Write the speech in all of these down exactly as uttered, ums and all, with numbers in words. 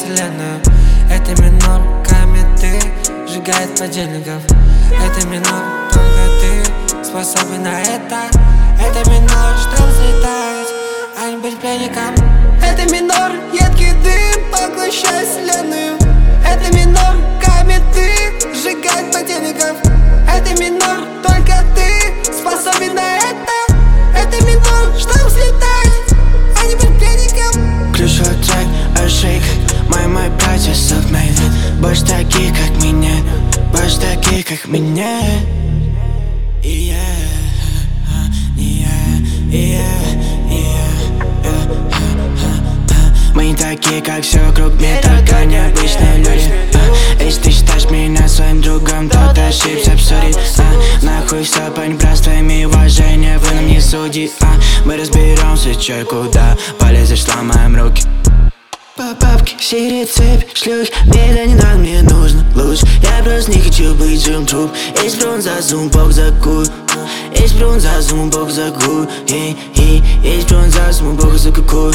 вселенную. Это минор, кометы сжигает подельников. Это минор, только ты способен на это. Это минор, чтобы взлетать, а не быть пленником. Это минор, едкий дым поглощает вселенную. Это минор, кометы сжигает подельников. Это минор, только ты способен на это. Это минор, чтобы взлетать, а не быть пленником. Ключевой трек, a shake, мои мои братья self-made. Больше таких, как меня, больше таких, как меня. Yeah, yeah, yeah, yeah. Мы не такие, как все вокруг, мне только необычные люди. а, Если ты считаешь меня своим другом, то ты ошибся, абсурд. а, Нахуй все понебратство, имей уважение, вы нам не судьи. а, Мы разберемся, чё и куда полезешь, сломаем руки. По папке, серия цепь, шлюх, мне это не надо, мне нужно лучше. Я просто не хочу быть живым труп. Есть брун за зум, бог за куй. Есть брун за зум, бог за куй. Есть брун за зум, бог за куй.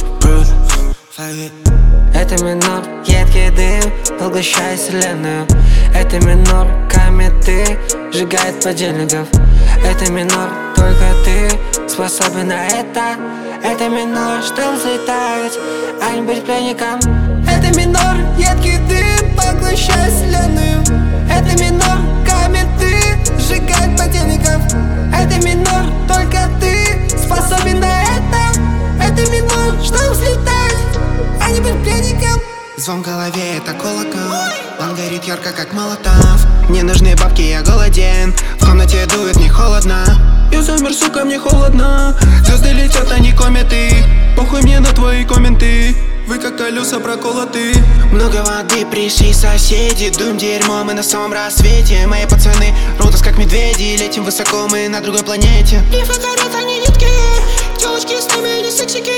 Это минор, едкий дым поглощает вселенную. Это минор, кометы сжигает подельников. Это минор, только ты способен на это. Это минор, чтобы взлетать, а не быть пленником. Это минор, едкий дым поглощает вселенную. Это минор, кометы сжигает подельников. Это минор, только ты способен на это. Это минор, чтобы взлетать, а не быть пленником. Звон в голове, это колокол. Он горит ярко, как молотов. Мне нужны бабки, я голоден. В комнате дует, не холодно. Я замер, сука, мне холодно. Звезды летят, они кометы. Похуй мне на твои комменты. Вы как колеса проколоты. Много воды, пришли соседи. Дуем дерьмо, мы на самом рассвете. Мои пацаны рутас как медведи. Летим высоко, мы на другой планете. Рифы горят, они липкие. Девочки с нами или сексики.